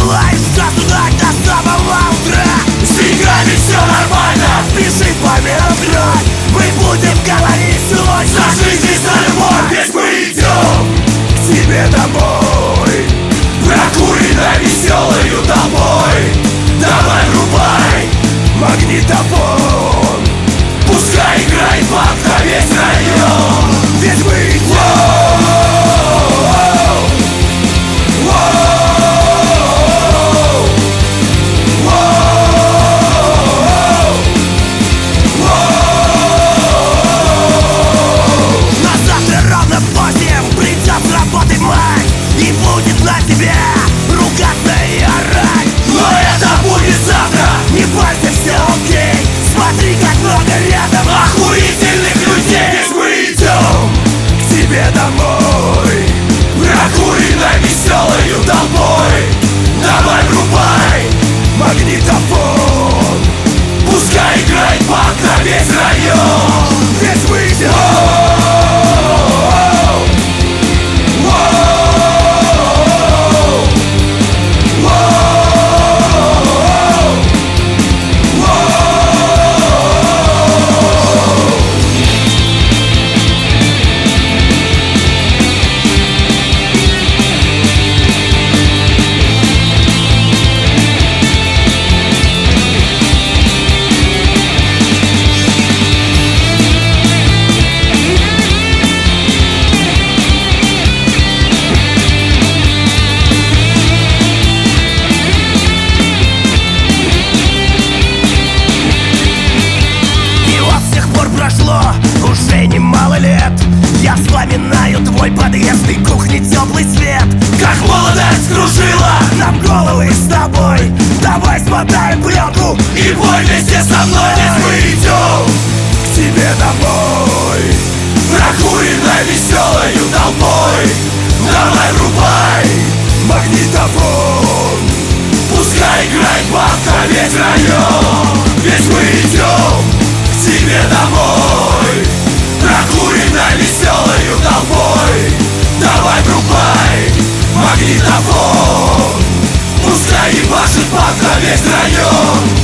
желаешь часу дать до самого утра. С деньгами все нормально, Спеши по миру кровь. Мы будем говорить всю ночь за жизнь и за любовь. Ведь мы идем к тебе домой, прокуренной веселою толпой. Давай врубай магнитофон, пускай играет фанк на весь район. ведь мы идем. На завтра ровно в 8 придет с работы мать, и будет на тебя ругаться и орать. Но это будет завтра. Не парься, все окей, смотри, как много рядом Охуительных людей. Ведь мы идем к тебе домой, прокуренной веселою толпой. Давай врубай магнитофон, пускай играет фанк на весь район. ведь мы идем. Прошло уже немало лет. Я вспоминаю твой подъезд и кухни теплый свет. Как молодость кружила Нам головы с тобой. Давай смотаем пленку и бой вместе со мной. Ведь мы идем к тебе домой, прокуренной веселою толпой. Давай врубай магнитофон, пускай играет фанк на весь район. Ведь мы идем к тебе домой, прокуренной веселою толпой. Давай врубай магнитофон, пускай ебашит фанк на весь район.